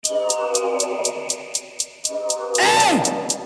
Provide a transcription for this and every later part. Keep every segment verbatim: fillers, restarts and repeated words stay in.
Эй!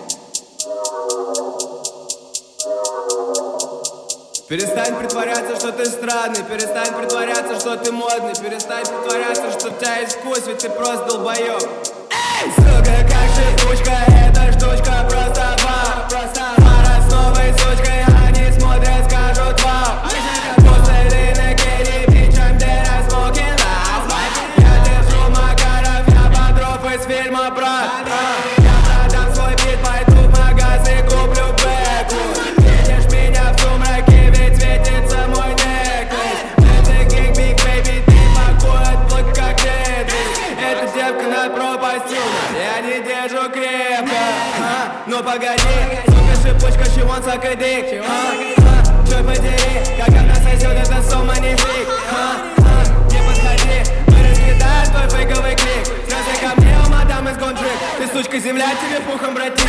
Перестань притворяться, что ты странный. Перестань притворяться, что ты модный. Перестань притворяться, что у тебя есть вкус, ведь ты просто долбоёб. Эй! Сука, как шипучка, эта штучка просто вау. Просто пара с новой сучкой, они смотрят, скажут вау. После Лины Керри, bitch, I'm dead, I'm smoking loud. Я держу Макаров, я Бодров из фильма «Брат». Я продам свой бит, пойду в магаз и куплю бэку. Видишь меня в сумраке, ведь светится мой неклейс. Это гейм, big baby, ты пакует блок как Тетрис. Эта девка над пропастью, я не держу крепко. а? Ну погоди, сука, шипучка, she wants suck a dick. а? а? Чёрт подери, как она сосёт, это so magnifique. а? а? Не подходи, мы раскидаем твой фейковый клик. Слёзы ко мне, у мадам из гонтрик. Ты сучка, земля тебе пухом, братиш.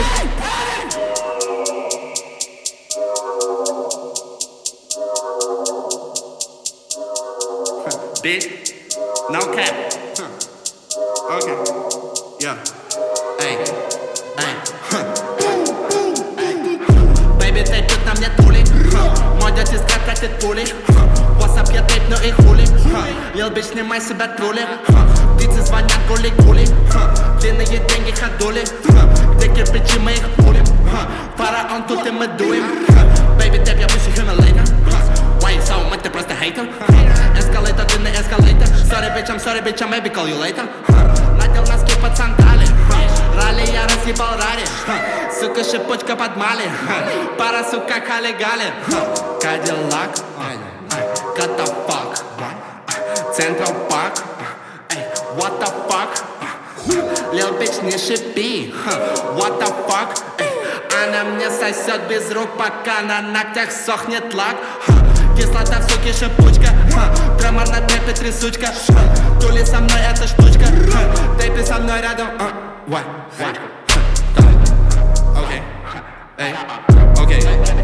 Bitch, no cap. Huh. Okay. Yeah. Эй, эй. Baby, ты тут на мне тули. Мой дядя тратит пули. WhatsApp, я тейп, ну и хули. Лил бич, снимай себя трули. Птицы звонят гули-гули. Длинные деньги ходули. Где кирпичи, мы их пулим. Фараон тут и мы дуем. Baby, тэп, я выше Хималайна. Why you so much, ты просто хейтер. Эскалейтер, длинный эскалейтер. Sorry, bitch, I'm sorry, bitch, I maybe call you later. Надел носки под сандали. Ралли, я разъебал рари. Сука, шипучка под мали. Пара, сука, хали-гали. Кадиллак. Got the fuck. Central Park. What the fuck? Lil bitch, не шипи. What the fuck? Она мне сосет без рук, пока на ногтях сохнет лак. Кислота в суке, шипучка. Тремор на тэпе, трясучка. Тули со мной, эта штучка. Тэпи со мной рядом. What? Окей. Эй. Окей.